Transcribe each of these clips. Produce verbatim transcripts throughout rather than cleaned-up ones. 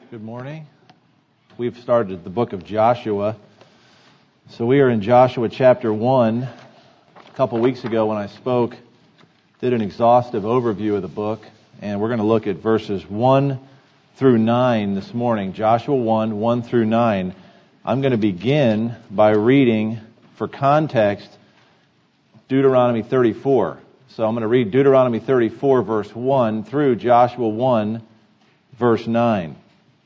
Good morning. We've started the book of Joshua. So we are in Joshua chapter one. A couple weeks ago when I spoke, did an exhaustive overview of the book, and we're going to look at verses one through nine this morning. Joshua one, one through nine. I'm going to begin by reading, for context, Deuteronomy thirty-four. So I'm going to read Deuteronomy thirty-four, verse one, through Joshua one, verse nine.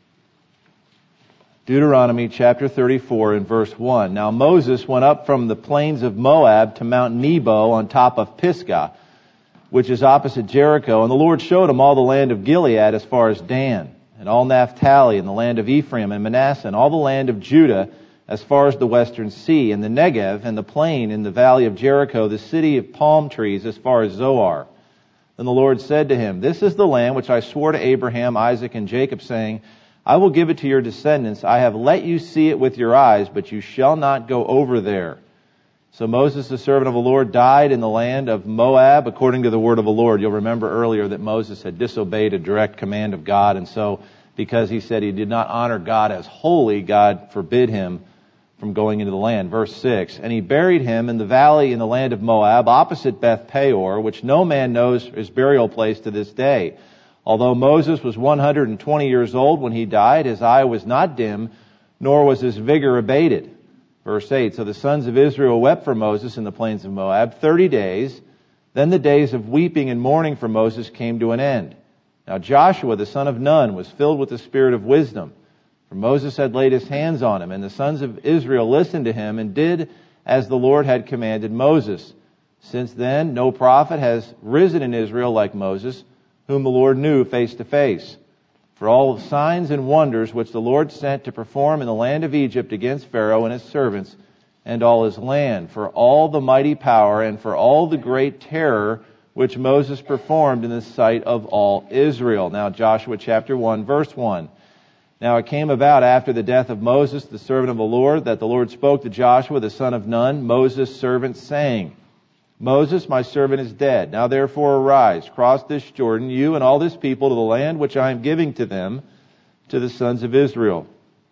Deuteronomy chapter thirty-four and verse one. Now Moses went up from the plains of Moab to Mount Nebo on top of Pisgah, which is opposite Jericho. And the Lord showed him all the land of Gilead as far as Dan, and all Naphtali, and the land of Ephraim and Manasseh, and all the land of Judah as far as the western sea, and the Negev, and the plain in the valley of Jericho, the city of palm trees as far as Zoar. Then the Lord said to him, This is the land which I swore to Abraham, Isaac, and Jacob, saying, I will give it to your descendants. I have let you see it with your eyes, but you shall not go over there. So Moses, the servant of the Lord, died in the land of Moab according to the word of the Lord. You'll remember earlier that Moses had disobeyed a direct command of God, and so because he said he did not honor God as holy, God forbid him from going into the land. Verse six, And he buried him in the valley in the land of Moab, opposite Beth Peor, which no man knows his burial place to this day. Although Moses was one hundred twenty years old when he died, his eye was not dim, nor was his vigor abated. Verse eight, So the sons of Israel wept for Moses in the plains of Moab thirty days. Then the days of weeping and mourning for Moses came to an end. Now Joshua, the son of Nun, was filled with the spirit of wisdom, for Moses had laid his hands on him, and the sons of Israel listened to him and did as the Lord had commanded Moses. Since then, no prophet has risen in Israel like Moses, whom the Lord knew face to face. For all the signs and wonders which the Lord sent to perform in the land of Egypt against Pharaoh and his servants and all his land, for all the mighty power and for all the great terror which Moses performed in the sight of all Israel. Now Joshua chapter one, verse one. Now it came about after the death of Moses, the servant of the Lord, that the Lord spoke to Joshua, the son of Nun, Moses' servant, saying, Moses, my servant, is dead. Now therefore arise, cross this Jordan, you and all this people, to the land which I am giving to them, to the sons of Israel.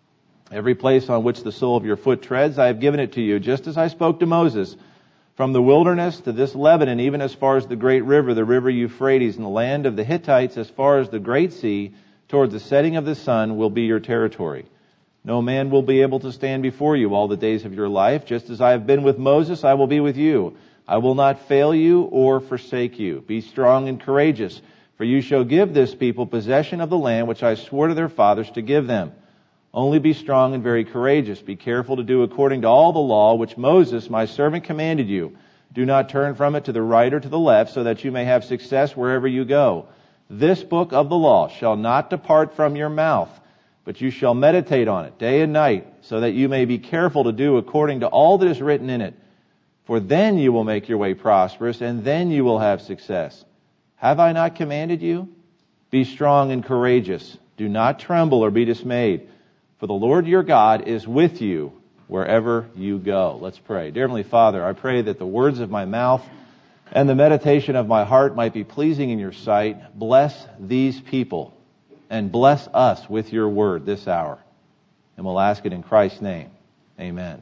Every place on which the sole of your foot treads, I have given it to you, just as I spoke to Moses. From the wilderness to this Lebanon, even as far as the great river, the river Euphrates, and the land of the Hittites, as far as the great sea, toward the setting of the sun, will be your territory. No man will be able to stand before you all the days of your life. Just as I have been with Moses, I will be with you. I will not fail you or forsake you. Be strong and courageous, for you shall give this people possession of the land which I swore to their fathers to give them. Only be strong and very courageous. Be careful to do according to all the law which Moses, my servant, commanded you. Do not turn from it to the right or to the left, so that you may have success wherever you go. This book of the law shall not depart from your mouth, but you shall meditate on it day and night, so that you may be careful to do according to all that is written in it. For then you will make your way prosperous, and then you will have success. Have I not commanded you? Be strong and courageous. Do not tremble or be dismayed, for the Lord your God is with you wherever you go. Let's pray. Dear Heavenly Father, I pray that the words of my mouth and the meditation of my heart might be pleasing in your sight. Bless these people and bless us with your word this hour. And we'll ask it in Christ's name. Amen.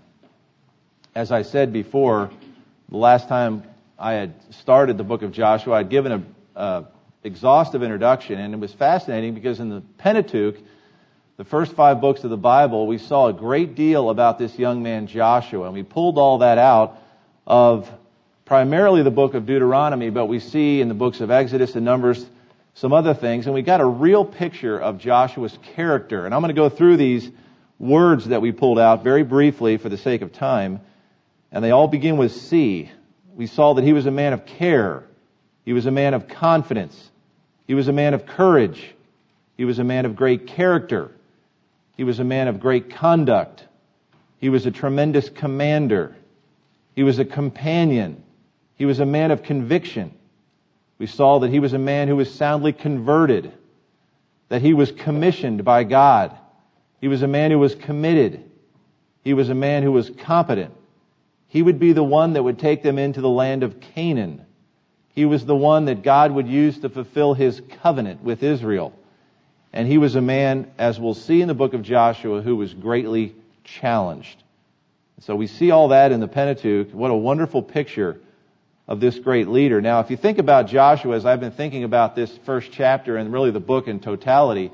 As I said before, the last time I had started the book of Joshua, I'd given a, a exhaustive introduction, and it was fascinating because in the Pentateuch, the first five books of the Bible, we saw a great deal about this young man Joshua, and we pulled all that out of primarily the book of Deuteronomy, but we see in the books of Exodus and Numbers some other things, and we got a real picture of Joshua's character. And I'm going to go through these words that we pulled out very briefly for the sake of time. And they all begin with C. We saw that he was a man of care. He was a man of confidence. He was a man of courage. He was a man of great character. He was a man of great conduct. He was a tremendous commander. He was a companion. He was a man of conviction. We saw that he was a man who was soundly converted, that he was commissioned by God. He was a man who was committed. He was a man who was competent. He would be the one that would take them into the land of Canaan. He was the one that God would use to fulfill his covenant with Israel. And he was a man, as we'll see in the book of Joshua, who was greatly challenged. So we see all that in the Pentateuch. What a wonderful picture of this great leader. Now, if you think about Joshua, as I've been thinking about this first chapter and really the book in totality,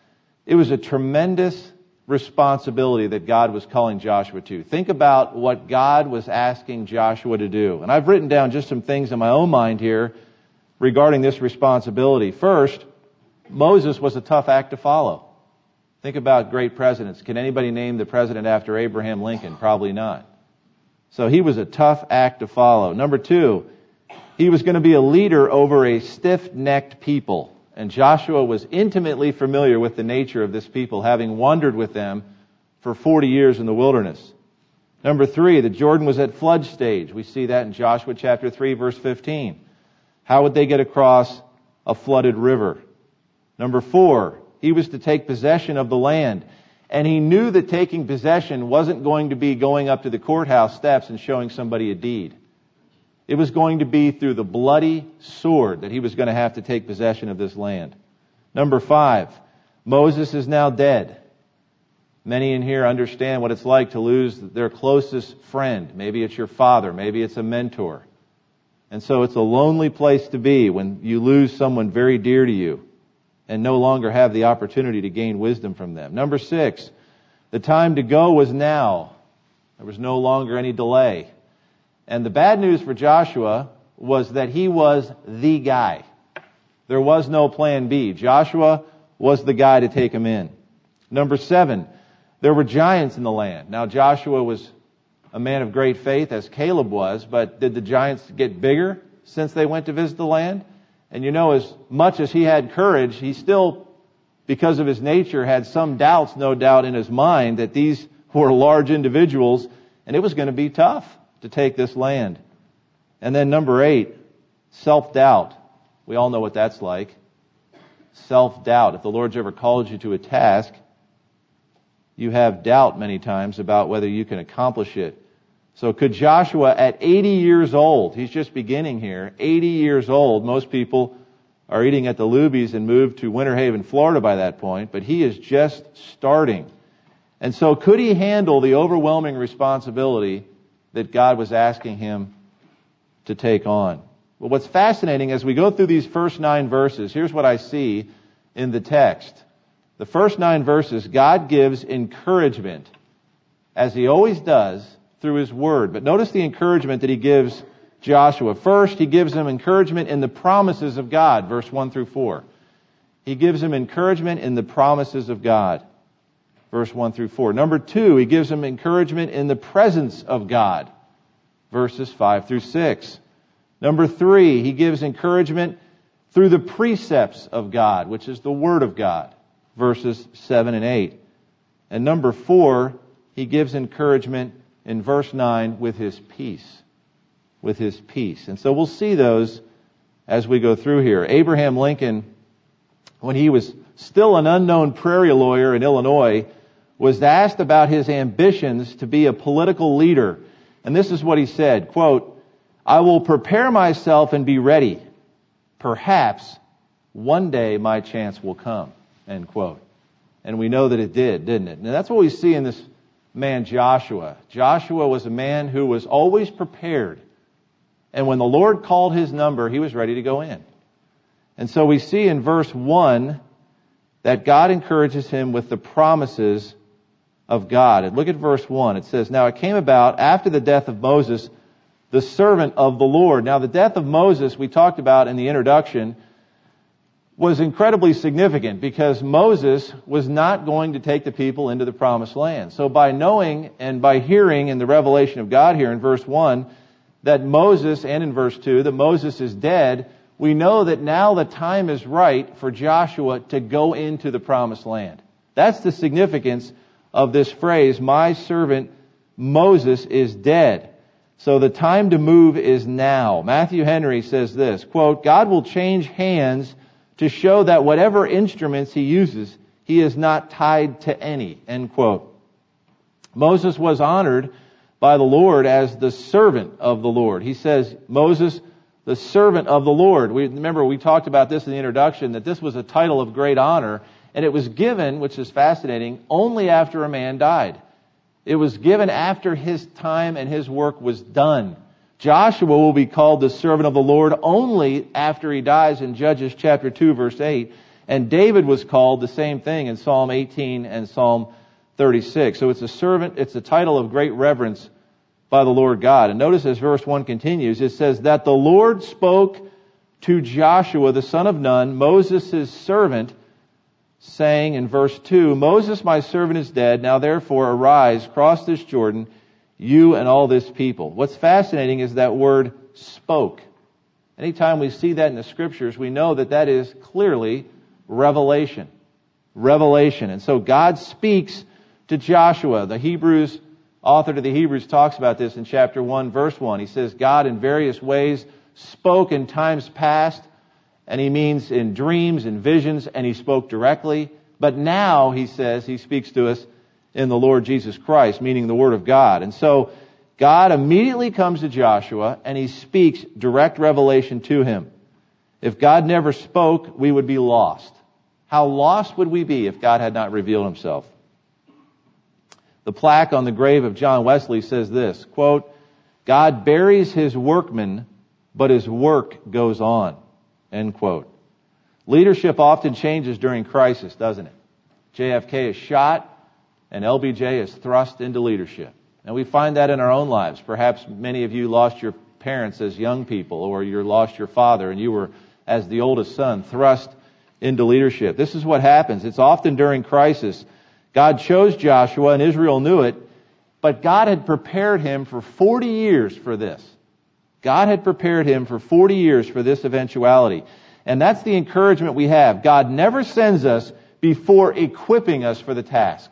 it was a tremendous responsibility that God was calling Joshua to. Think about what God was asking Joshua to do. And I've written down just some things in my own mind here regarding this responsibility. First, Moses was a tough act to follow. Think about great presidents. Can anybody name the president after Abraham Lincoln? Probably not. So he was a tough act to follow. Number two, he was going to be a leader over a stiff-necked people. And Joshua was intimately familiar with the nature of this people, having wandered with them for forty years in the wilderness. Number three, the Jordan was at flood stage. We see that in Joshua chapter three, verse fifteen. How would they get across a flooded river? Number four, he was to take possession of the land. And he knew that taking possession wasn't going to be going up to the courthouse steps and showing somebody a deed. It was going to be through the bloody sword that he was going to have to take possession of this land. Number five, Moses is now dead. Many in here understand what it's like to lose their closest friend. Maybe it's your father. Maybe it's a mentor. And so it's a lonely place to be when you lose someone very dear to you and no longer have the opportunity to gain wisdom from them. Number six, the time to go was now. There was no longer any delay. And the bad news for Joshua was that he was the guy. There was no plan B. Joshua was the guy to take him in. Number seven, there were giants in the land. Now Joshua was a man of great faith, as Caleb was, but did the giants get bigger since they went to visit the land? And you know, as much as he had courage, he still, because of his nature, had some doubts, no doubt, in his mind that these were large individuals, and it was going to be tough to take this land. And then number eight, self-doubt. We all know what that's like. Self-doubt. If the Lord's ever called you to a task, you have doubt many times about whether you can accomplish it. So could Joshua, at eighty years old, he's just beginning here, eighty years old, most people are eating at the Luby's and moved to Winter Haven, Florida by that point, but he is just starting. And so could he handle the overwhelming responsibility that God was asking him to take on? Well, what's fascinating as we go through these first nine verses, here's what I see in the text. The first nine verses, God gives encouragement, as he always does, through his word. But notice the encouragement that he gives Joshua. First, he gives him encouragement in the promises of God, verse one through four. He gives him encouragement in the promises of God, verse one through four. Number two, he gives him encouragement in the presence of God, verses five through six. Number three, he gives encouragement through the precepts of God, which is the Word of God, verses seven and eight. And number four, he gives encouragement in verse nine with his peace. With his peace. And so we'll see those as we go through here. Abraham Lincoln, when he was still an unknown prairie lawyer in Illinois, was asked about his ambitions to be a political leader. And this is what he said, quote, "I will prepare myself and be ready. Perhaps one day my chance will come," end quote. And we know that it did, didn't it? And that's what we see in this man Joshua. Joshua was a man who was always prepared. And when the Lord called his number, he was ready to go in. And so we see in verse one that God encourages him with the promises of God. And look at verse one. It says, "Now it came about after the death of Moses, the servant of the Lord." Now the death of Moses, we talked about in the introduction, was incredibly significant because Moses was not going to take the people into the promised land. So by knowing and by hearing in the revelation of God here in verse one that Moses, and in verse two, that Moses is dead, we know that now the time is right for Joshua to go into the promised land. That's the significance of this phrase, "My servant Moses is dead." So the time to move is now. Matthew Henry says this, quote, "God will change hands to show that whatever instruments he uses, he is not tied to any," end quote. Moses was honored by the Lord as the servant of the Lord. He says, Moses, the servant of the Lord. We remember we talked about this in the introduction, that this was a title of great honor, And it was given, which is fascinating, only after a man died. It was given after his time and his work was done. Joshua will be called the servant of the Lord only after he dies in Judges chapter two, verse eight. And David was called the same thing in Psalm eighteen and Psalm thirty-six. So it's a servant, it's a title of great reverence by the Lord God. And notice as verse one continues, it says that the Lord spoke to Joshua, the son of Nun, Moses' servant, saying in verse two, Moses, my servant, is dead. Now therefore arise, cross this Jordan, you and all this people. What's fascinating is that word spoke. Anytime we see that in the Scriptures, we know that that is clearly revelation. Revelation. And so God speaks to Joshua. The Hebrews, author to the Hebrews talks about this in chapter one, verse one. He says, God in various ways spoke in times past, and he means in dreams and visions, and he spoke directly. But now, he says, he speaks to us in the Lord Jesus Christ, meaning the Word of God. And so, God immediately comes to Joshua, and he speaks direct revelation to him. If God never spoke, we would be lost. How lost would we be if God had not revealed himself? The plaque on the grave of John Wesley says this, quote, God buries his workmen, but his work goes on. End quote. Leadership often changes during crisis, doesn't it? J F K is shot, and L B J is thrust into leadership. And we find that in our own lives. Perhaps many of you lost your parents as young people, or you lost your father, and you were, as the oldest son, thrust into leadership. This is what happens. It's often during crisis. God chose Joshua, and Israel knew it, but God had prepared him for forty years for this. God had prepared him for forty years for this eventuality. And that's the encouragement we have. God never sends us before equipping us for the task.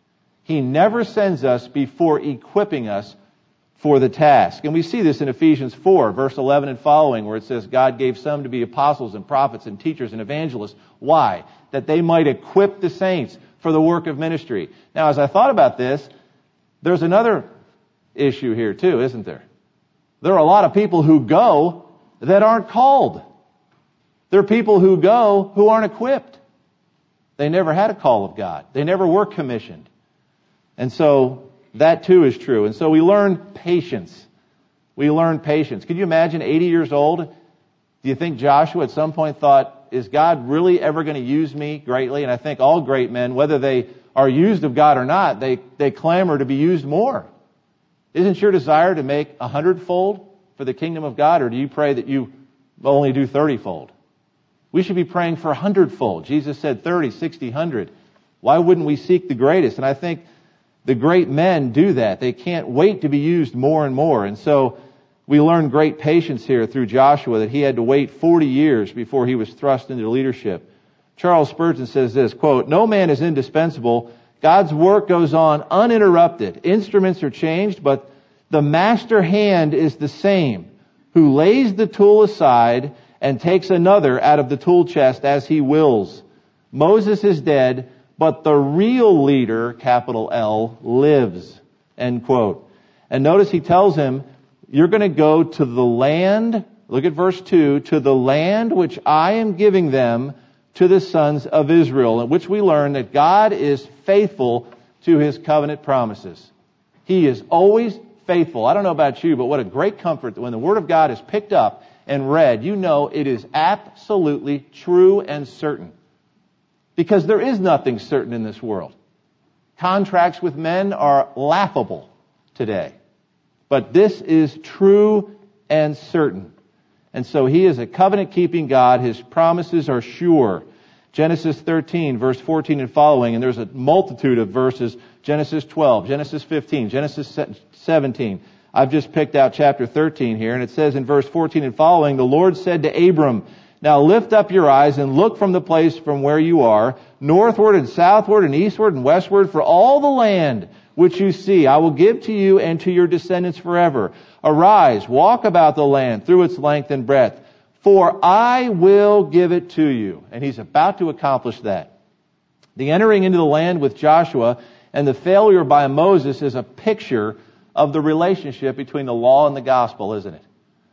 He never sends us before equipping us for the task. And we see this in Ephesians four, verse eleven and following, where it says, God gave some to be apostles and prophets and teachers and evangelists. Why? That they might equip the saints for the work of ministry. Now, as I thought about this, there's another issue here too, isn't there? There are a lot of people who go that aren't called. There are people who go who aren't equipped. They never had a call of God. They never were commissioned. And so that too is true. And so we learn patience. We learn patience. Could you imagine eighty years old? Do you think Joshua at some point thought, is God really ever going to use me greatly? And I think all great men, whether they are used of God or not, they, they clamor to be used more. Isn't your desire to make a hundredfold for the kingdom of God, or do you pray that you only do thirty-fold? We should be praying for a hundredfold. Jesus said thirty, sixty, one hundred. Why wouldn't we seek the greatest? And I think the great men do that. They can't wait to be used more and more. And so we learn great patience here through Joshua, that he had to wait forty years before he was thrust into leadership. Charles Spurgeon says this, quote, no man is indispensable. God's work goes on uninterrupted. Instruments are changed, but the master hand is the same, who lays the tool aside and takes another out of the tool chest as he wills. Moses is dead, but the real leader, capital L, lives. End quote. And notice he tells him, you're going to go to the land, look at verse two, to the land which I am giving them to the sons of Israel, in which we learn that God is faithful to his covenant promises. He is always faithful. I don't know about you, but what a great comfort that when the Word of God is picked up and read, you know it is absolutely true and certain. Because there is nothing certain in this world. Contracts with men are laughable today. But this is true and certain. And so he is a covenant-keeping God. His promises are sure. Genesis thirteen, verse fourteen and following, and there's a multitude of verses. Genesis twelve, Genesis fifteen, Genesis seventeen. I've just picked out chapter thirteen here, and it says in verse fourteen and following, the Lord said to Abram, now lift up your eyes and look from the place from where you are, northward and southward and eastward and westward, for all the land which you see I will give to you and to your descendants forever. Arise, walk about the land through its length and breadth, for I will give it to you. And he's about to accomplish that. The entering into the land with Joshua and the failure by Moses is a picture of the relationship between the law and the gospel, isn't it?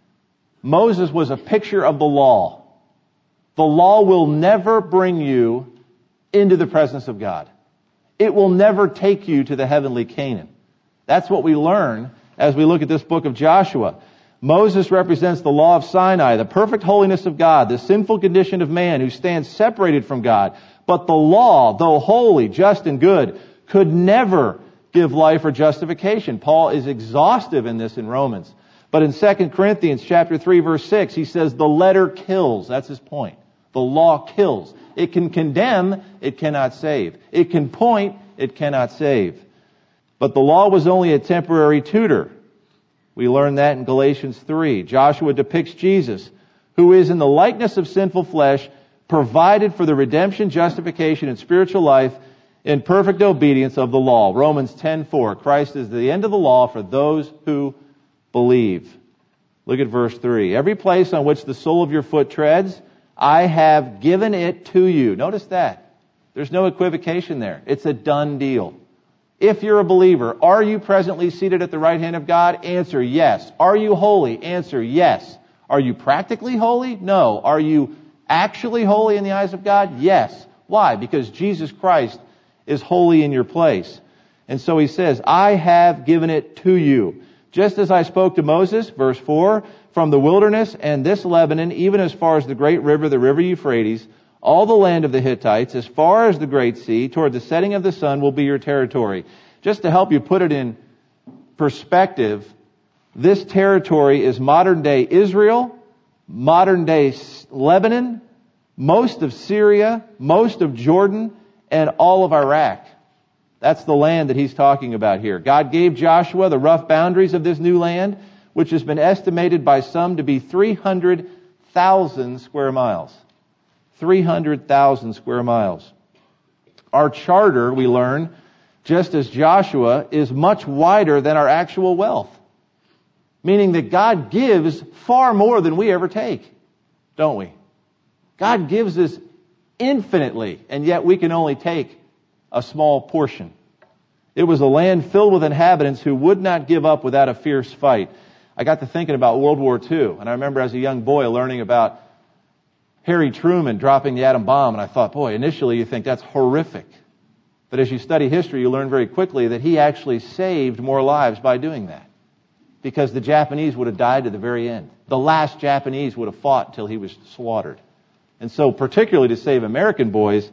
Moses was a picture of the law. The law will never bring you into the presence of God. It will never take you to the heavenly Canaan. That's what we learn as we look at this book of Joshua. Moses represents the law of Sinai, the perfect holiness of God, the sinful condition of man who stands separated from God. But the law, though holy, just, and good, could never give life or justification. Paul is exhaustive in this in Romans. But in Second Corinthians chapter three, verse six, he says the letter kills. That's his point. The law kills. It can condemn, it cannot save. It can point, it cannot save. But the law was only a temporary tutor. We learn that in Galatians three. Joshua depicts Jesus, who is in the likeness of sinful flesh, provided for the redemption, justification, and spiritual life in perfect obedience of the law. Romans ten four. Christ is the end of the law for those who believe. Look at verse three. Every place on which the sole of your foot treads, I have given it to you. Notice that. There's no equivocation there. It's a done deal. If you're a believer, are you presently seated at the right hand of God? Answer, yes. Are you holy? Answer, yes. Are you practically holy? No. Are you actually holy in the eyes of God? Yes. Why? Because Jesus Christ is holy in your place. And so he says, I have given it to you. Just as I spoke to Moses, verse four, from the wilderness and this Lebanon, even as far as the great river, the river Euphrates, all the land of the Hittites, as far as the great sea, toward the setting of the sun, will be your territory. Just to help you put it in perspective, this territory is modern-day Israel, modern-day Lebanon, most of Syria, most of Jordan, and all of Iraq. That's the land that he's talking about here. God gave Joshua the rough boundaries of this new land, which has been estimated by some to be three hundred thousand square miles. three hundred thousand square miles. Our charter, we learn, just as Joshua, is much wider than our actual wealth. Meaning that God gives far more than we ever take, don't we? God gives us infinitely, and yet we can only take a small portion. It was a land filled with inhabitants who would not give up without a fierce fight. I got to thinking about World War Two, and I remember as a young boy learning about Harry Truman dropping the atom bomb, and I thought, boy, initially you think that's horrific. But as you study history, you learn very quickly that he actually saved more lives by doing that. Because the Japanese would have died to the very end. The last Japanese would have fought till he was slaughtered. And so, particularly to save American boys,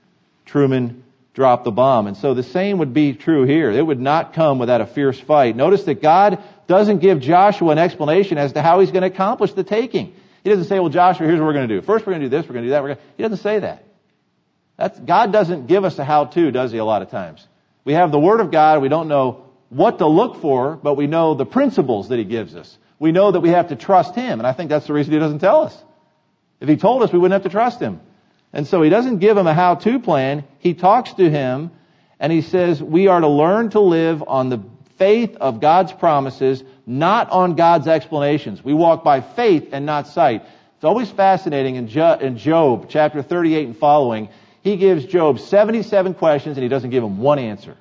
Truman dropped the bomb. And so the same would be true here. It would not come without a fierce fight. Notice that God doesn't give Joshua an explanation as to how he's going to accomplish the taking. He doesn't say, well, Joshua, here's what we're going to do. First, we're going to do this, we're going to do that. We're going to... He doesn't say that. That's... God doesn't give us a how-to, does he, a lot of times? We have the Word of God. We don't know what to look for, but we know the principles that he gives us. We know that we have to trust him, and I think that's the reason he doesn't tell us. If he told us, we wouldn't have to trust him. And so he doesn't give him a how-to plan. He talks to him, and he says we are to learn to live on the faith of God's promises, not on God's explanations. We walk by faith and not sight. It's always fascinating in, jo- in Job, chapter thirty-eight and following. He gives Job seventy-seven questions, and he doesn't give him one answer.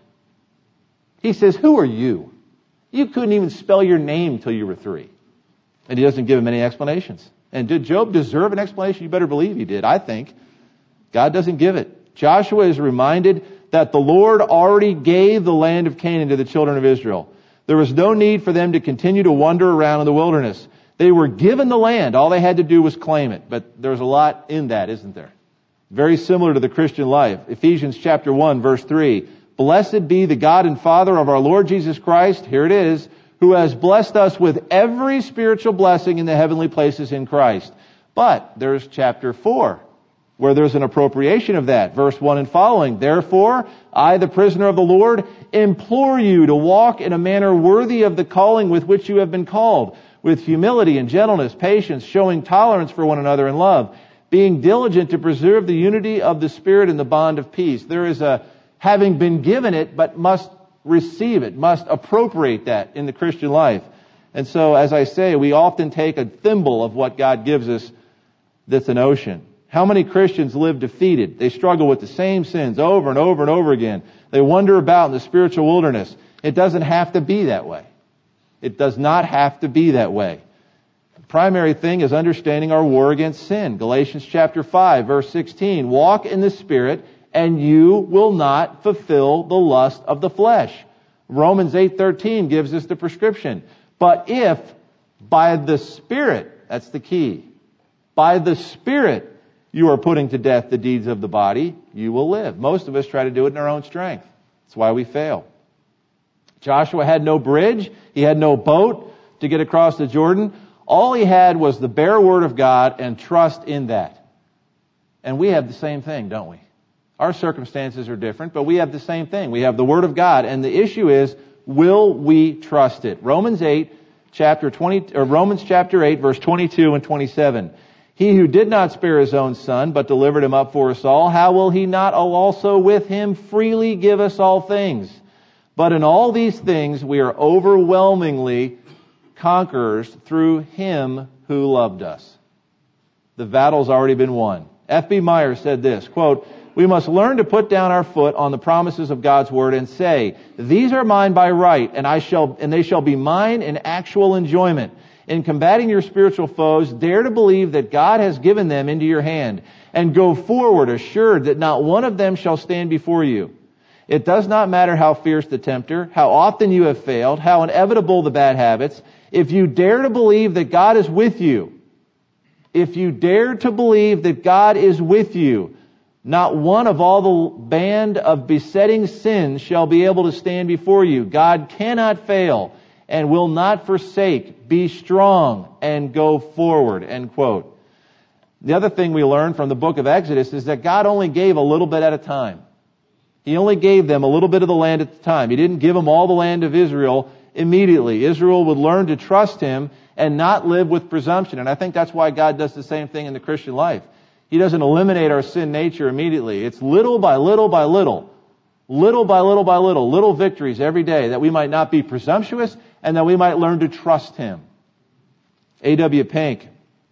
He says, who are you? You couldn't even spell your name till you were three. And he doesn't give him any explanations. And did Job deserve an explanation? You better believe he did, I think. God doesn't give it. Joshua is reminded that the Lord already gave the land of Canaan to the children of Israel. There was no need for them to continue to wander around in the wilderness. They were given the land. All they had to do was claim it. But there's a lot in that, isn't there? Very similar to the Christian life. Ephesians chapter one, verse three. Blessed be the God and Father of our Lord Jesus Christ, here it is, who has blessed us with every spiritual blessing in the heavenly places in Christ. But there's chapter four, where there's an appropriation of that. Verse one and following. Therefore, I, the prisoner of the Lord, implore you to walk in a manner worthy of the calling with which you have been called, with humility and gentleness, patience, showing tolerance for one another in love, being diligent to preserve the unity of the Spirit in the bond of peace. There is a having been given it, but must receive it, must appropriate that in the Christian life. And so, as I say, we often take a thimble of what God gives us that's an ocean. How many Christians live defeated? They struggle with the same sins over and over and over again. They wander about in the spiritual wilderness. It doesn't have to be that way. It does not have to be that way. The primary thing is understanding our war against sin. Galatians chapter five, verse sixteen. Walk in the Spirit, and you will not fulfill the lust of the flesh. Romans eight thirteen gives us the prescription. But if by the Spirit, that's the key, by the Spirit you are putting to death the deeds of the body, you will live. Most of us try to do it in our own strength. That's why we fail. Joshua had no bridge. He had no boat to get across the Jordan. All he had was the bare word of God and trust in that. And we have the same thing, don't we? Our circumstances are different, but we have the same thing. We have the word of God, and the issue is, will we trust it? Romans eight, chapter twenty, or Romans chapter eight, verse twenty-two and twenty-seven. He who did not spare his own son, but delivered him up for us all, how will he not also with him freely give us all things? But in all these things we are overwhelmingly conquerors through him who loved us. The battle's already been won. F B Meyer said this, quote, we must learn to put down our foot on the promises of God's word and say, these are mine by right, and I shall, and they shall be mine in actual enjoyment. In combating your spiritual foes, dare to believe that God has given them into your hand, and go forward assured that not one of them shall stand before you. It does not matter how fierce the tempter, how often you have failed, how inevitable the bad habits. If you dare to believe that God is with you, if you dare to believe that God is with you, not one of all the band of besetting sins shall be able to stand before you. God cannot fail and will not forsake. Be strong and go forward. End quote. The other thing we learn from the book of Exodus is that God only gave a little bit at a time. He only gave them a little bit of the land at the time. He didn't give them all the land of Israel immediately. Israel would learn to trust Him and not live with presumption. And I think that's why God does the same thing in the Christian life. He doesn't eliminate our sin nature immediately. It's little by little by little, little by little by little, little victories every day that we might not be presumptuous and that we might learn to trust Him. A W Pink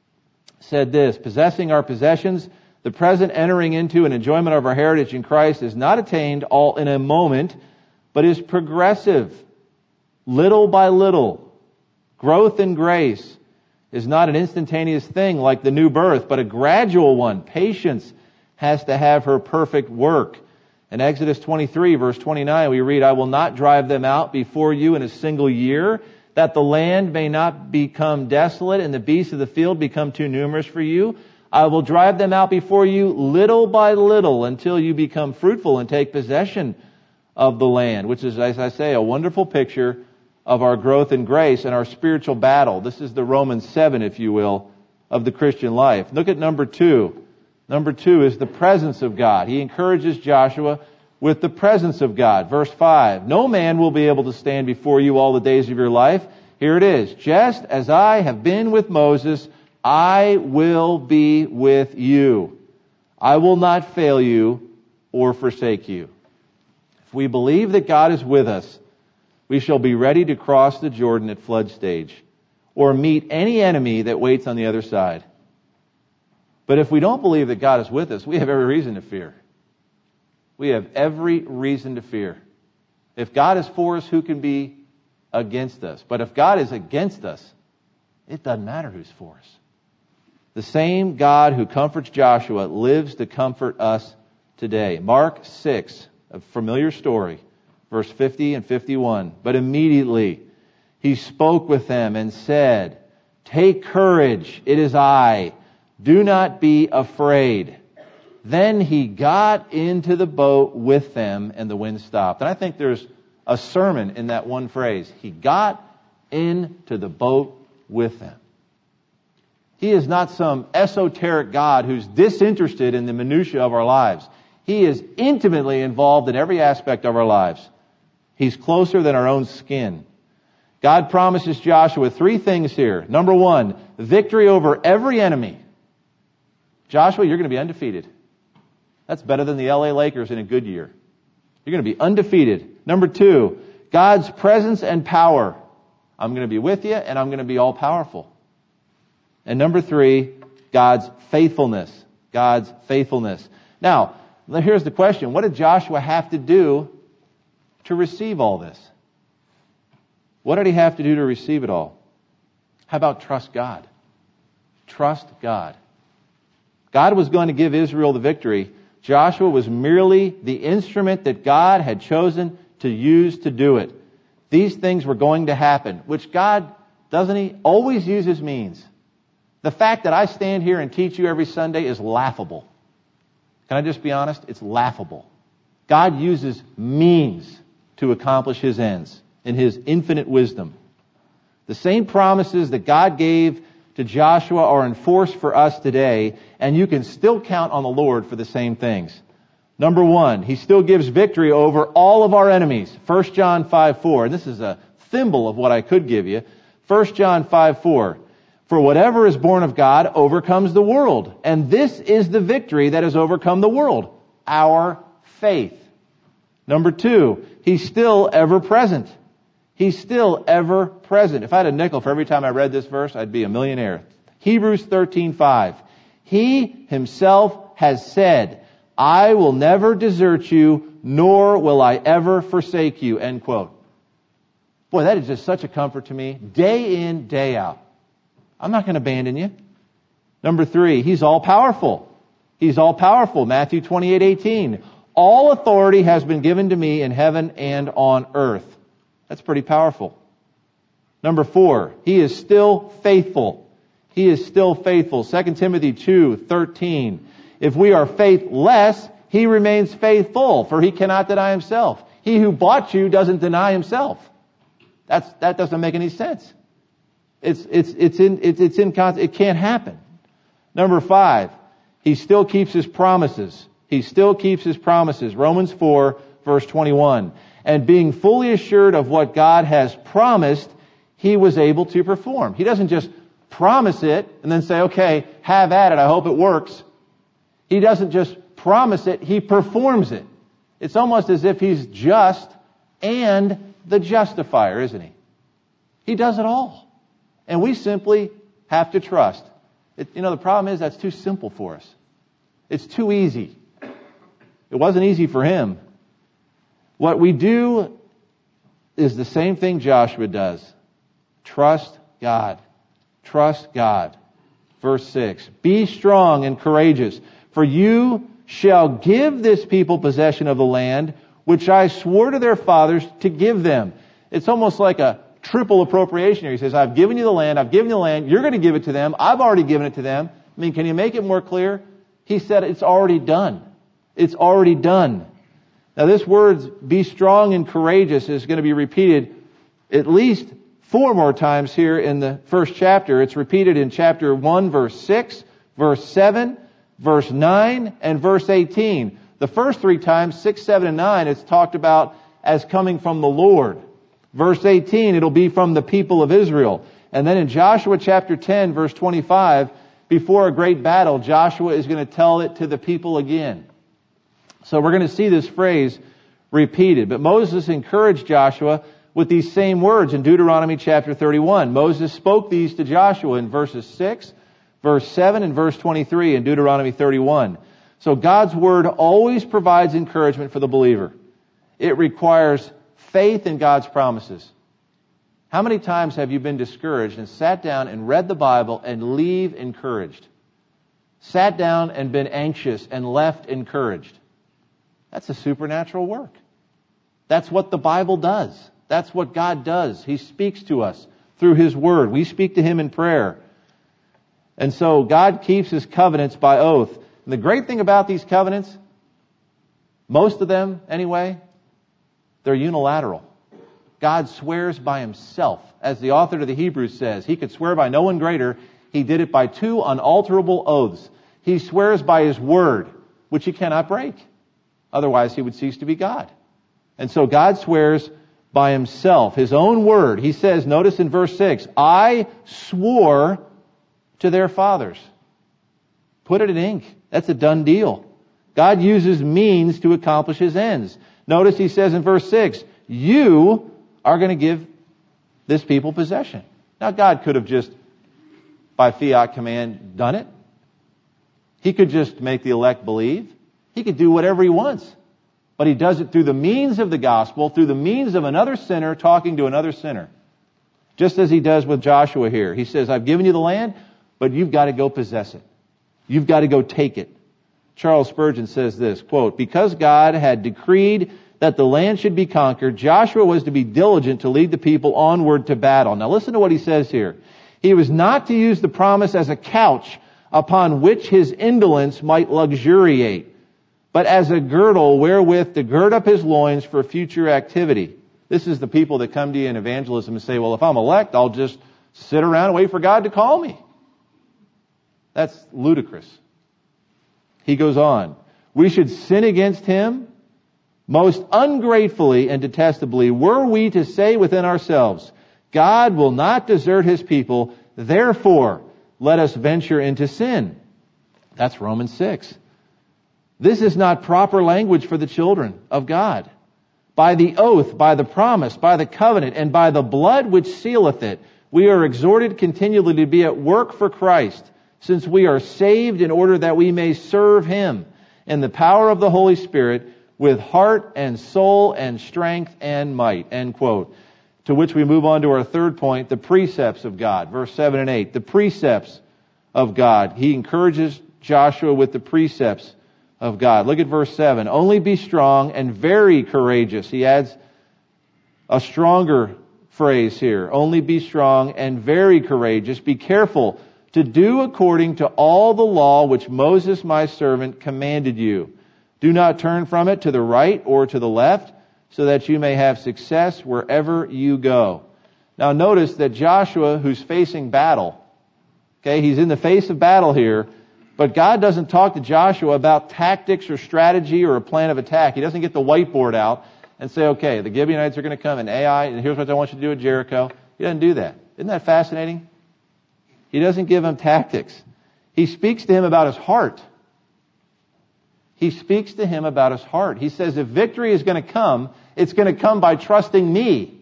said this, possessing our possessions, the present entering into an enjoyment of our heritage in Christ is not attained all in a moment, but is progressive, little by little. Growth in grace is not an instantaneous thing like the new birth, but a gradual one. Patience has to have her perfect work. In Exodus twenty-three, verse twenty-nine, we read, I will not drive them out before you in a single year, that the land may not become desolate and the beasts of the field become too numerous for you. I will drive them out before you little by little until you become fruitful and take possession of the land, which is, as I say, a wonderful picture of our growth in grace and our spiritual battle. This is the Romans seven, if you will, of the Christian life. Look at number two. Number two is the presence of God. He encourages Joshua with the presence of God. Verse five, no man will be able to stand before you all the days of your life. Here it is. Just as I have been with Moses, I will be with you. I will not fail you or forsake you. If we believe that God is with us, we shall be ready to cross the Jordan at flood stage or meet any enemy that waits on the other side. But if we don't believe that God is with us, we have every reason to fear. We have every reason to fear. If God is for us, who can be against us? But if God is against us, it doesn't matter who's for us. The same God who comforts Joshua lives to comfort us today. Mark six, a familiar story, verse fifty and fifty-one. But immediately he spoke with them and said, take courage, it is I. Do not be afraid. Then he got into the boat with them and the wind stopped. And I think there's a sermon in that one phrase. He got into the boat with them. He is not some esoteric God who's disinterested in the minutiae of our lives. He is intimately involved in every aspect of our lives. He's closer than our own skin. God promises Joshua three things here. Number one, victory over every enemy. Joshua, you're going to be undefeated. That's better than the L A Lakers in a good year. You're going to be undefeated. Number two, God's presence and power. I'm going to be with you and I'm going to be all powerful. And number three, God's faithfulness. God's faithfulness. Now, here's the question. What did Joshua have to do to receive all this? What did he have to do to receive it all? How about trust God? Trust God. God was going to give Israel the victory, Joshua was merely the instrument that God had chosen to use to do it. These things were going to happen, which God, doesn't He, always uses means. The fact that I stand here and teach you every Sunday is laughable. Can I just be honest? It's laughable. God uses means to accomplish His ends in His infinite wisdom. The same promises that God gave to Joshua are enforced for us today, and you can still count on the Lord for the same things. Number one, He still gives victory over all of our enemies. First John five four, and this is a thimble of what I could give you. First John five four, for whatever is born of God overcomes the world, and this is the victory that has overcome the world, our faith. Number two, He's still ever present. He's still ever present. If I had a nickel for every time I read this verse, I'd be a millionaire. Hebrews thirteen five. He Himself has said, I will never desert you, nor will I ever forsake you. End quote. Boy, that is just such a comfort to me. Day in, day out. I'm not going to abandon you. Number three, He's all powerful. He's all powerful. Matthew twenty-eight eighteen. All authority has been given to me in heaven and on earth. That's pretty powerful. Number four, He is still faithful. He is still faithful. Second Timothy two thirteen. If we are faithless, He remains faithful, for He cannot deny Himself. He who bought you doesn't deny Himself. That's, that doesn't make any sense. It's, it's, it's in, it's, it's in, it can't happen. Number five, He still keeps His promises. He still keeps His promises. Romans four verse twenty-one. And being fully assured of what God has promised, He was able to perform. He doesn't just promise it and then say, okay, have at it, I hope it works. He doesn't just promise it, He performs it. It's almost as if He's just and the justifier, isn't He? He does it all. And we simply have to trust. It, you know, the problem is that's too simple for us. It's too easy. It wasn't easy for Him. What we do is the same thing Joshua does. Trust God. Trust God. Verse six. Be strong and courageous, for you shall give this people possession of the land, which I swore to their fathers to give them. It's almost like a triple appropriation here. He says, I've given you the land, I've given you the land, you're going to give it to them, I've already given it to them. I mean, can you make it more clear? He said it's already done. It's already done. Now this word, be strong and courageous, is going to be repeated at least four more times here in the first chapter. It's repeated in chapter one, verse six, verse seven, verse nine, and verse eighteen. The first three times, six, seven, and nine, it's talked about as coming from the Lord. Verse eighteen, it'll be from the people of Israel. And then in Joshua chapter ten, verse twenty-five, before a great battle, Joshua is going to tell it to the people again. So we're going to see this phrase repeated. But Moses encouraged Joshua with these same words in Deuteronomy chapter thirty-one. Moses spoke these to Joshua in verses six, verse seven, and verse twenty-three in Deuteronomy thirty-one. So God's word always provides encouragement for the believer. It requires faith in God's promises. How many times have you been discouraged and sat down and read the Bible and leave encouraged? Sat down and been anxious and left encouraged? That's a supernatural work. That's what the Bible does. That's what God does. He speaks to us through His Word. We speak to Him in prayer. And so God keeps His covenants by oath. And the great thing about these covenants, most of them anyway, they're unilateral. God swears by Himself. As the author to the Hebrews says, He could swear by no one greater. He did it by two unalterable oaths. He swears by His Word, which He cannot break. Otherwise, He would cease to be God. And so God swears by Himself, His own word. He says, notice in verse six, I swore to their fathers. Put it in ink. That's a done deal. God uses means to accomplish His ends. Notice He says in verse six, you are going to give this people possession. Now God could have just, by fiat command, done it. He could just make the elect believe. He could do whatever He wants. But He does it through the means of the gospel, through the means of another sinner talking to another sinner. Just as He does with Joshua here. He says, I've given you the land, but you've got to go possess it. You've got to go take it. Charles Spurgeon says this, quote, because God had decreed that the land should be conquered, Joshua was to be diligent to lead the people onward to battle. Now listen to what he says here. He was not to use the promise as a couch upon which his indolence might luxuriate, but as a girdle wherewith to gird up his loins for future activity. This is the people that come to you in evangelism and say, well, if I'm elect, I'll just sit around and wait for God to call me. That's ludicrous. He goes on, we should sin against him most ungratefully and detestably were we to say within ourselves, God will not desert his people, therefore let us venture into sin. That's Romans six. This is not proper language for the children of God. By the oath, by the promise, by the covenant, and by the blood which sealeth it, we are exhorted continually to be at work for Christ, since we are saved in order that we may serve him in the power of the Holy Spirit with heart and soul and strength and might. End quote. To which we move on to our third point, the precepts of God. Verse seven and eight, the precepts of God. He encourages Joshua with the precepts of God. Look at verse seven. Only be strong and very courageous. He adds a stronger phrase here. Only be strong and very courageous. Be careful to do according to all the law which Moses my servant commanded you. Do not turn from it to the right or to the left, so that you may have success wherever you go. Now notice that Joshua, who's facing battle, okay, he's in the face of battle here, but God doesn't talk to Joshua about tactics or strategy or a plan of attack. He doesn't get the whiteboard out and say, okay, the Gibeonites are going to come and Ai, and here's what I want you to do at Jericho. He doesn't do that. Isn't that fascinating? He doesn't give him tactics. He speaks to him about his heart. He speaks to him about his heart. He says, if victory is going to come, it's going to come by trusting me.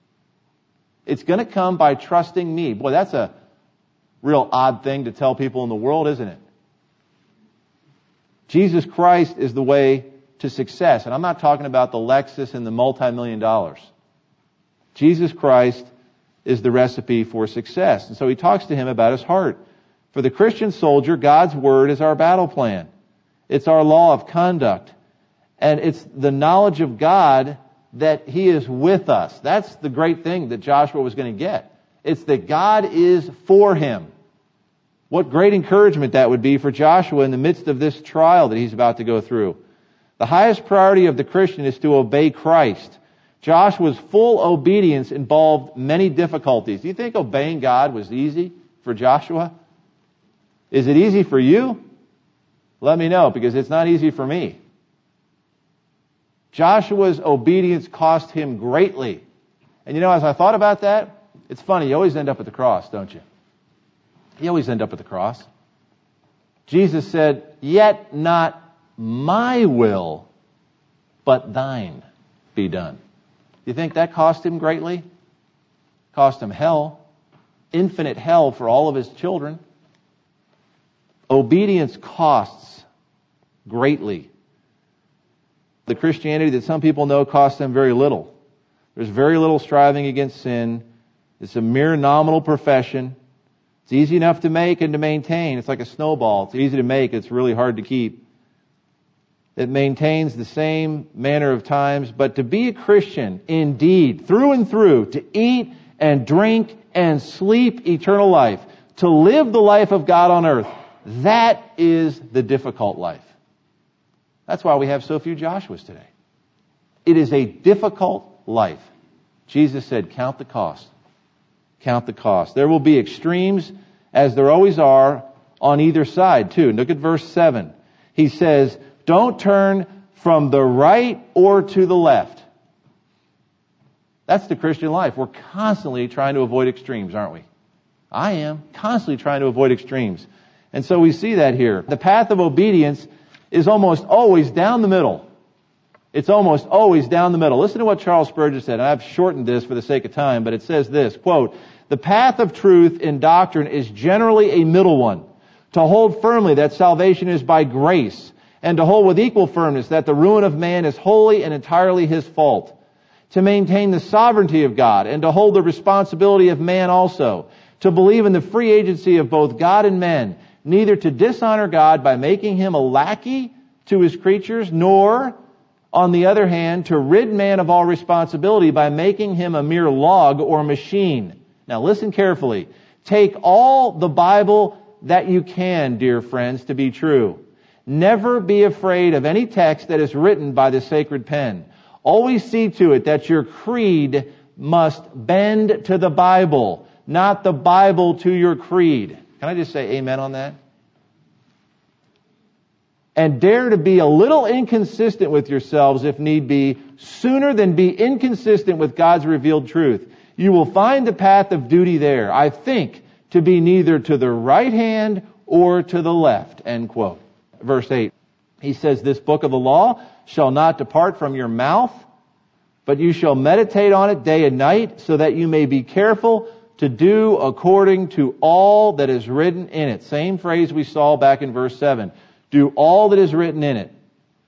It's going to come by trusting me. Boy, that's a real odd thing to tell people in the world, isn't it? Jesus Christ is the way to success. And I'm not talking about the Lexus and the multi-million dollars. Jesus Christ is the recipe for success. And so he talks to him about his heart. For the Christian soldier, God's word is our battle plan. It's our law of conduct. And it's the knowledge of God that he is with us. That's the great thing that Joshua was going to get. It's that God is for him. What great encouragement that would be for Joshua in the midst of this trial that he's about to go through. The highest priority of the Christian is to obey Christ. Joshua's full obedience involved many difficulties. Do you think obeying God was easy for Joshua? Is it easy for you? Let me know, because it's not easy for me. Joshua's obedience cost him greatly. And you know, as I thought about that, it's funny, you always end up at the cross, don't you? You always end up at the cross. Jesus said, yet not my will, but thine be done. Do you think that cost him greatly? Cost him hell. Infinite hell for all of his children. Obedience costs greatly. The Christianity that some people know costs them very little. There's very little striving against sin. It's a mere nominal profession. It's easy enough to make and to maintain. It's like a snowball. It's easy to make. It's really hard to keep. It maintains the same manner of times. But to be a Christian, indeed, through and through, to eat and drink and sleep eternal life, to live the life of God on earth, that is the difficult life. That's why we have so few Joshuas today. It is a difficult life. Jesus said, count the cost. Count the cost. There will be extremes, as there always are, on either side too. Look at verse seven. He says, don't turn from the right or to the left. That's the Christian life. We're constantly trying to avoid extremes, aren't we? I am constantly trying to avoid extremes. And so we see that here. The path of obedience is almost always down the middle. It's almost always down the middle. Listen to what Charles Spurgeon said, and I've shortened this for the sake of time, but it says this, quote, the path of truth in doctrine is generally a middle one. To hold firmly that salvation is by grace, and to hold with equal firmness that the ruin of man is wholly and entirely his fault. To maintain the sovereignty of God, and to hold the responsibility of man also. To believe in the free agency of both God and men, neither to dishonor God by making him a lackey to his creatures, nor, on the other hand, to rid man of all responsibility by making him a mere log or machine. Now listen carefully. Take all the Bible that you can, dear friends, to be true. Never be afraid of any text that is written by the sacred pen. Always see to it that your creed must bend to the Bible, not the Bible to your creed. Can I just say amen on that? And dare to be a little inconsistent with yourselves if need be, sooner than be inconsistent with God's revealed truth. You will find the path of duty there, I think, to be neither to the right hand or to the left. End quote. Verse eight. He says, this book of the law shall not depart from your mouth, but you shall meditate on it day and night, so that you may be careful to do according to all that is written in it. Same phrase we saw back in verse seven. Do all that is written in it.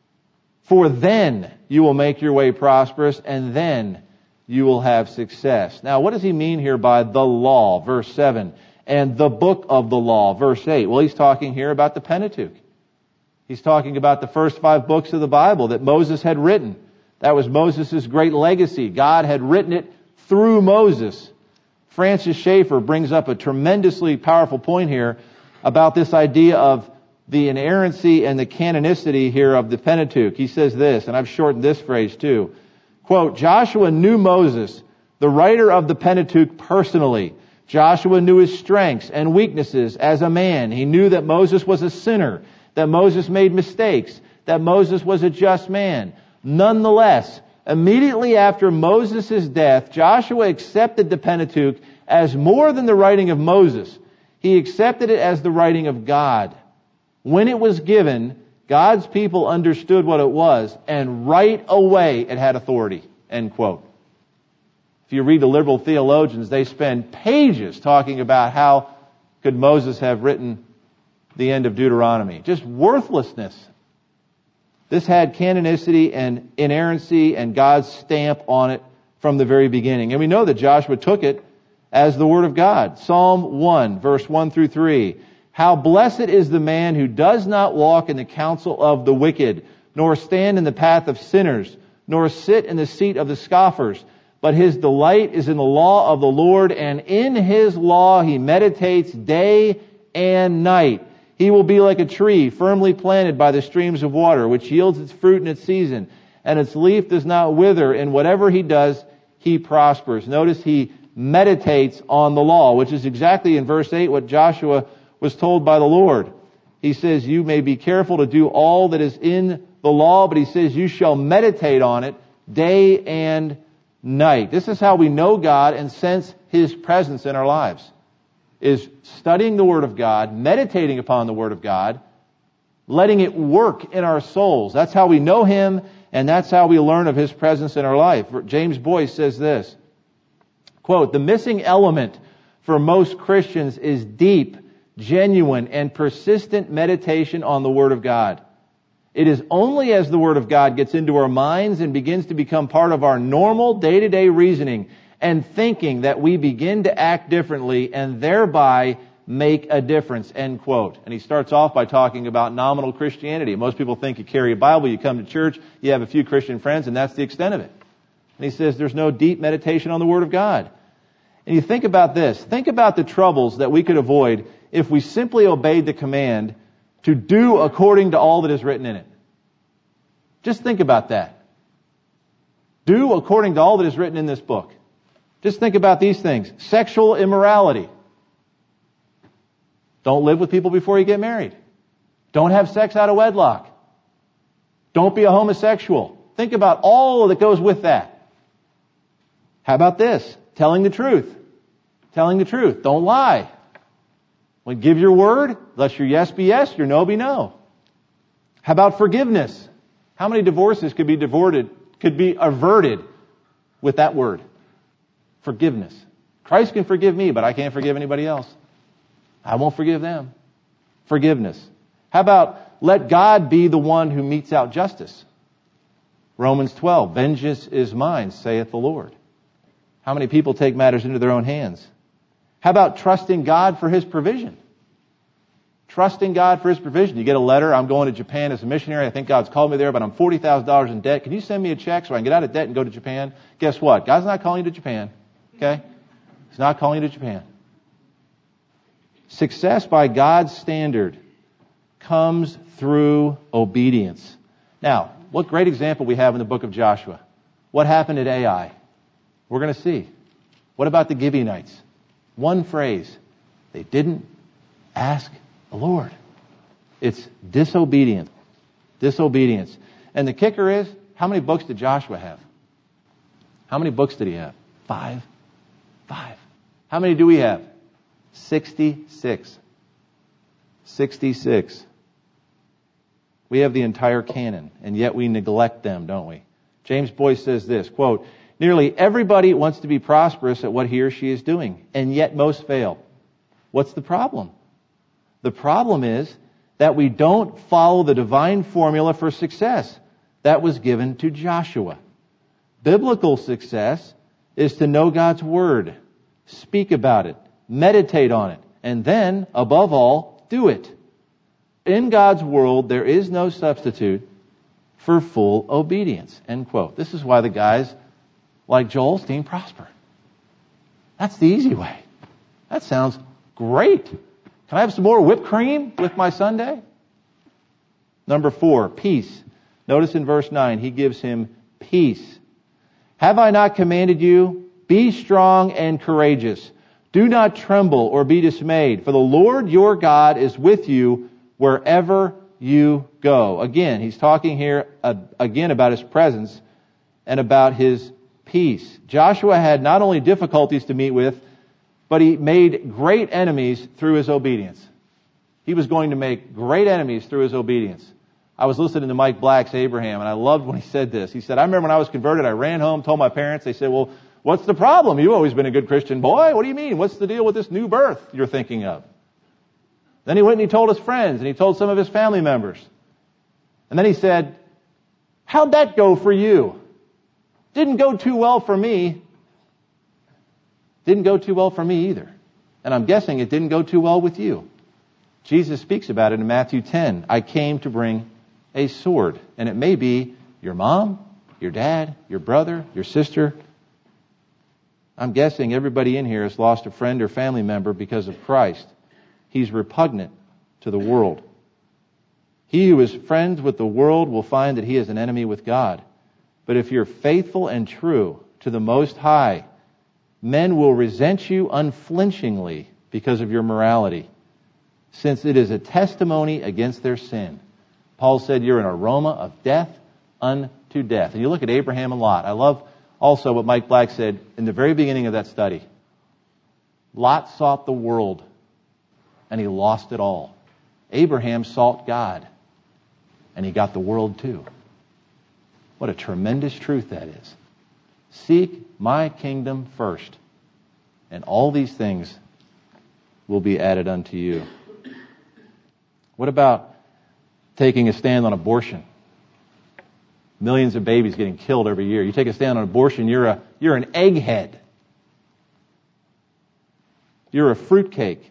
For then you will make your way prosperous, and then you will have success. Now, what does he mean here by the law? Verse seven. And the book of the law. Verse eight. Well, he's talking here about the Pentateuch. He's talking about the first five books of the Bible that Moses had written. That was Moses' great legacy. God had written it through Moses. Francis Schaeffer brings up a tremendously powerful point here about this idea of the inerrancy and the canonicity here of the Pentateuch. He says this, and I've shortened this phrase too. Quote, Joshua knew Moses, the writer of the Pentateuch, personally. Joshua knew his strengths and weaknesses as a man. He knew that Moses was a sinner, that Moses made mistakes, that Moses was a just man. Nonetheless, immediately after Moses' death, Joshua accepted the Pentateuch as more than the writing of Moses. He accepted it as the writing of God. When it was given, God's people understood what it was, and right away it had authority. End quote. If you read the liberal theologians, they spend pages talking about how could Moses have written the end of Deuteronomy. Just worthlessness. This had canonicity and inerrancy and God's stamp on it from the very beginning. And we know that Joshua took it as the Word of God. Psalm one, verse one through three. How blessed is the man who does not walk in the counsel of the wicked, nor stand in the path of sinners, nor sit in the seat of the scoffers. But his delight is in the law of the Lord, and in his law he meditates day and night. He will be like a tree firmly planted by the streams of water, which yields its fruit in its season, and its leaf does not wither. In whatever he does, he prospers. Notice he meditates on the law, which is exactly in verse eight what Joshua was told by the Lord. He says, you may be careful to do all that is in the law, but he says, you shall meditate on it day and night. This is how we know God and sense his presence in our lives, is studying the Word of God, meditating upon the Word of God, letting it work in our souls. That's how we know him, and that's how we learn of his presence in our life. James Boyce says this, quote, the missing element for most Christians is deep, genuine, and persistent meditation on the Word of God. It is only as the Word of God gets into our minds and begins to become part of our normal day-to-day reasoning and thinking that we begin to act differently and thereby make a difference, end quote. And he starts off by talking about nominal Christianity. Most people think you carry a Bible, you come to church, you have a few Christian friends, and that's the extent of it. And he says there's no deep meditation on the Word of God. And you think about this. Think about the troubles that we could avoid if we simply obeyed the command to do according to all that is written in it. Just think about that. Do according to all that is written in this book. Just think about these things. Sexual immorality. Don't live with people before you get married. Don't have sex out of wedlock. Don't be a homosexual. Think about all that goes with that. How about this? Telling the truth. Telling the truth. Don't lie. When give your word, let your yes be yes, your no be no. How about forgiveness? How many divorces could be divorted, could be averted with that word? Forgiveness. Christ can forgive me, but I can't forgive anybody else. I won't forgive them. Forgiveness. How about let God be the one who metes out justice? Romans twelve, vengeance is mine, saith the Lord. How many people take matters into their own hands? How about trusting God for his provision? trusting God for His provision. You get a letter, I'm going to Japan as a missionary. I think God's called me there, but I'm forty thousand dollars in debt. Can you send me a check so I can get out of debt and go to Japan? Guess what? God's not calling you to Japan. Okay? He's not calling you to Japan. Success by God's standard comes through obedience. Now, what great example we have in the book of Joshua. What happened at Ai? We're going to see. What about the Gibeonites? One phrase. They didn't ask the Lord. It's disobedience. Disobedience. And the kicker is, how many books did Joshua have? How many books did he have? Five. Five. How many do we have? Sixty-six. Sixty-six. We have the entire canon, and yet we neglect them, don't we? James Boyce says this, quote, nearly everybody wants to be prosperous at what he or she is doing, and yet most fail. What's the problem? The problem is that we don't follow the divine formula for success that was given to Joshua. Biblical success is to know God's Word, speak about it, meditate on it, and then, above all, do it. In God's world, there is no substitute for full obedience. End quote. This is why the guys like Joel Osteen prosper. That's the easy way. That sounds great. Can I have some more whipped cream with my sundae? Number four, peace. Notice in verse nine, he gives him peace. Have I not commanded you? Be strong and courageous. Do not tremble or be dismayed, for the Lord your God is with you wherever you go. Again, he's talking here uh, again about his presence and about his peace. Joshua had not only difficulties to meet with, but he made great enemies through his obedience. He was going to make great enemies through his obedience. I was listening to Mike Black's Abraham, and I loved when he said this. He said, I remember when I was converted, I ran home, told my parents, they said, well, what's the problem? You've always been a good Christian boy. What do you mean? What's the deal with this new birth you're thinking of? Then he went and he told his friends, and he told some of his family members. And then he said, how'd that go for you? Didn't go too well for me. Didn't go too well for me either. And I'm guessing it didn't go too well with you. Jesus speaks about it in Matthew ten. I came to bring a sword. And it may be your mom, your dad, your brother, your sister. I'm guessing everybody in here has lost a friend or family member because of Christ. He's repugnant to the world. He who is friends with the world will find that he is an enemy with God. But if you're faithful and true to the Most High, men will resent you unflinchingly because of your morality, since it is a testimony against their sin. Paul said you're an aroma of death unto death. And you look at Abraham and Lot. I love also what Mike Black said in the very beginning of that study. Lot sought the world, and he lost it all. Abraham sought God, and he got the world too. What a tremendous truth that is. Seek my kingdom first, and all these things will be added unto you. What about taking a stand on abortion? Millions of babies getting killed every year. You take a stand on abortion, you're a you're an egghead. You're a fruitcake.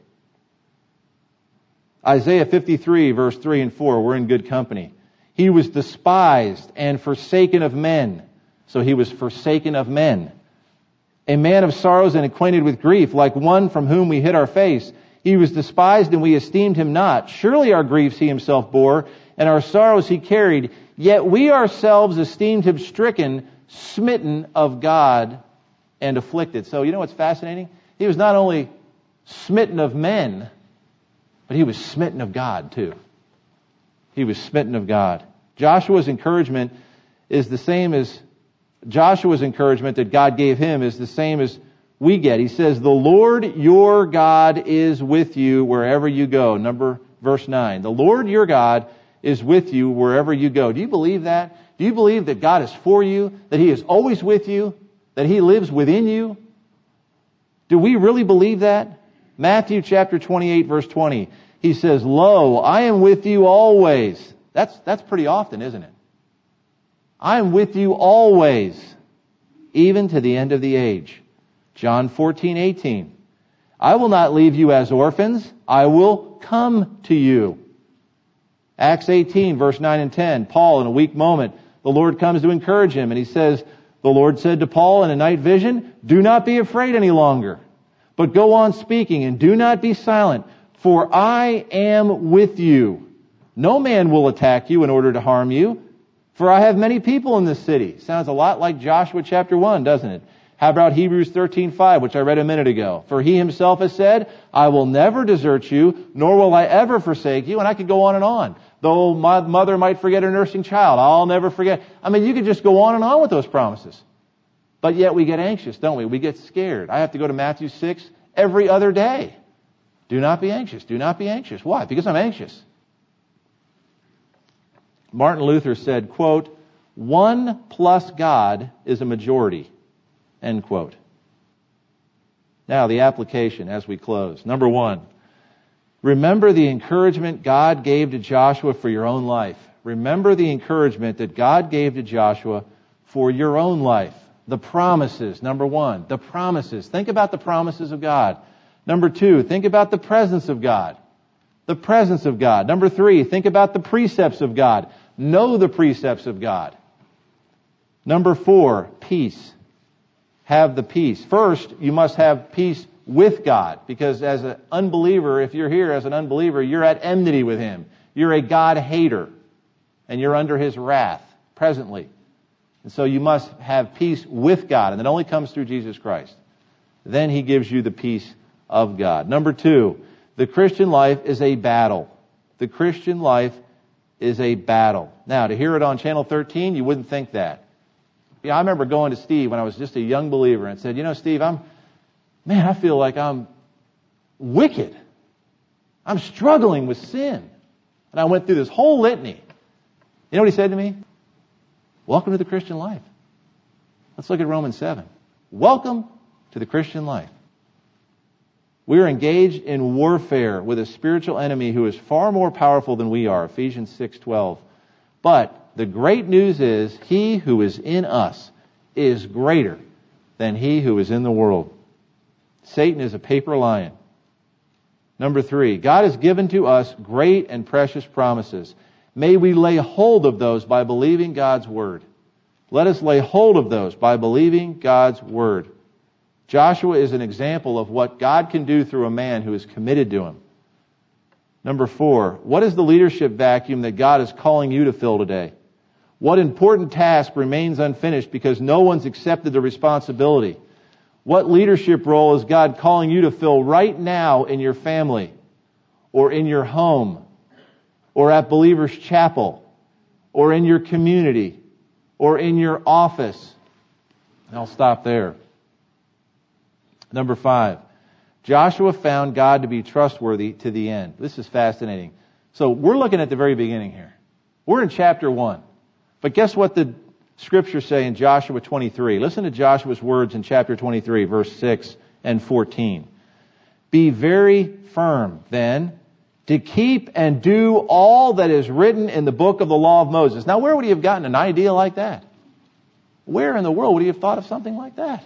Isaiah fifty-three, verse three and four, we're in good company. He was despised and forsaken of men. So he was forsaken of men. A man of sorrows and acquainted with grief, like one from whom we hid our face. He was despised and we esteemed him not. Surely our griefs he himself bore, and our sorrows he carried. Yet we ourselves esteemed him stricken, smitten of God, and afflicted. So you know what's fascinating? He was not only smitten of men, but he was smitten of God too. He was smitten of God. Joshua's encouragement is the same as Joshua's encouragement that God gave him is the same as we get. He says, the Lord your God is with you wherever you go. Number verse nine. The Lord your God is with you wherever you go. Do you believe that? Do you believe that God is for you? That He is always with you? That He lives within you? Do we really believe that? Matthew chapter twenty-eight, verse twenty. He says, lo, I am with you always. That's, that's pretty often, isn't it? I am with you always, even to the end of the age. John fourteen, eighteen. I will not leave you as orphans. I will come to you. Acts eighteen, verse nine and ten. Paul, in a weak moment, the Lord comes to encourage him, and he says, the Lord said to Paul in a night vision, do not be afraid any longer, but go on speaking, and do not be silent, for I am with you. No man will attack you in order to harm you, for I have many people in this city. Sounds a lot like Joshua chapter one, doesn't it? How about Hebrews thirteen five, which I read a minute ago? For he himself has said, I will never desert you, nor will I ever forsake you. And I could go on and on. Though my mother might forget her nursing child, I'll never forget. I mean, you could just go on and on with those promises. But yet we get anxious, don't we? We get scared. I have to go to Matthew six every other day. Do not be anxious. Do not be anxious. Why? Because I'm anxious. Martin Luther said, quote, one plus God is a majority. End quote. Now, the application as we close. Number one, remember the encouragement God gave to Joshua for your own life. Remember the encouragement that God gave to Joshua for your own life. The promises, number one. The promises. Think about the promises of God. Number two, think about the presence of God. The presence of God. Number three, think about the precepts of God. Know the precepts of God. Number four, peace. Have the peace. First, you must have peace with God, because as an unbeliever, if you're here as an unbeliever, you're at enmity with Him. You're a God hater, and you're under His wrath presently. And so you must have peace with God, and it only comes through Jesus Christ. Then He gives you the peace of God. Number two, the Christian life is a battle. The Christian life is a battle. Now, to hear it on Channel thirteen, you wouldn't think that. Yeah, I remember going to Steve when I was just a young believer and said, you know, Steve, I'm, man, I feel like I'm wicked. I'm struggling with sin. And I went through this whole litany. You know what he said to me? Welcome to the Christian life. Let's look at Romans seven. Welcome to the Christian life. We are engaged in warfare with a spiritual enemy who is far more powerful than we are. Ephesians six twelve. But the great news is, he who is in us is greater than he who is in the world. Satan is a paper lion. Number three, God has given to us great and precious promises. May we lay hold of those by believing God's Word. Let us lay hold of those by believing God's Word. Joshua is an example of what God can do through a man who is committed to Him. Number four, what is the leadership vacuum that God is calling you to fill today? What important task remains unfinished because no one's accepted the responsibility? What leadership role is God calling you to fill right now in your family, or in your home, or at Believers Chapel, or in your community, or in your office? And I'll stop there. Number five, Joshua found God to be trustworthy to the end. This is fascinating. So we're looking at the very beginning here. We're in chapter one. But guess what the scriptures say in Joshua twenty-three? Listen to Joshua's words in chapter twenty-three, verse six and fourteen. Be very firm, then, to keep and do all that is written in the book of the law of Moses. Now, where would he have gotten an idea like that? Where in the world would he have thought of something like that?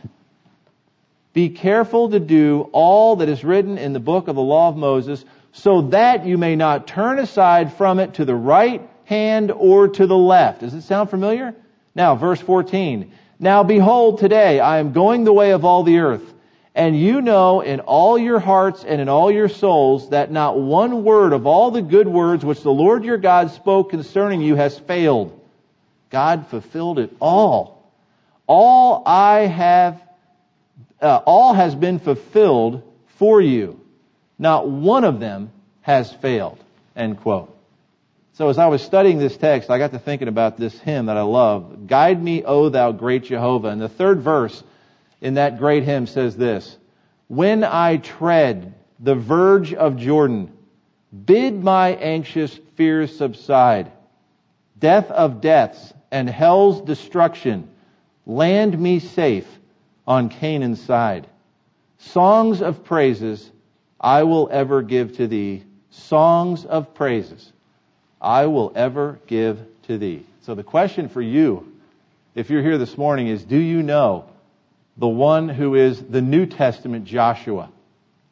Be careful to do all that is written in the book of the law of Moses, so that you may not turn aside from it to the right hand or to the left. Does it sound familiar? Now, verse fourteen. Now behold, today I am going the way of all the earth, and you know in all your hearts and in all your souls that not one word of all the good words which the Lord your God spoke concerning you has failed. God fulfilled it all. All I have, uh, all has been fulfilled for you. Not one of them has failed. End quote. So as I was studying this text, I got to thinking about this hymn that I love. Guide me, O thou great Jehovah. And the third verse in that great hymn says this. When I tread the verge of Jordan, bid my anxious fears subside. Death of deaths and hell's destruction, land me safe on Canaan's side. Songs of praises I will ever give to thee. Songs of praises I will ever give to thee. So the question for you, if you're here this morning, is do you know the one who is the New Testament Joshua?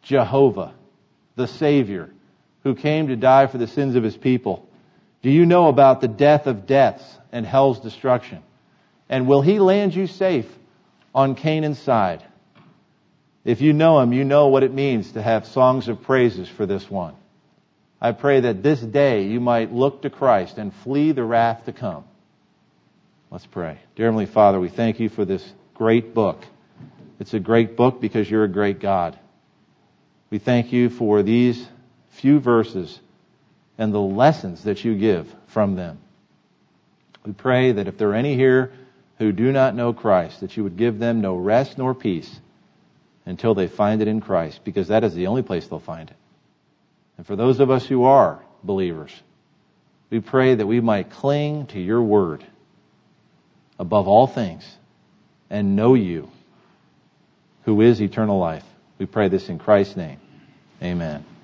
Jehovah, the Savior, who came to die for the sins of His people? Do you know about the death of deaths and hell's destruction? And will He land you safe on Canaan's side? If you know Him, you know what it means to have songs of praises for this one. I pray that this day you might look to Christ and flee the wrath to come. Let's pray. Dear Heavenly Father, we thank You for this great book. It's a great book because You're a great God. We thank You for these few verses and the lessons that You give from them. We pray that if there are any here who do not know Christ, that You would give them no rest nor peace until they find it in Christ, because that is the only place they'll find it. And for those of us who are believers, we pray that we might cling to Your word above all things and know You, who is eternal life. We pray this in Christ's name. Amen.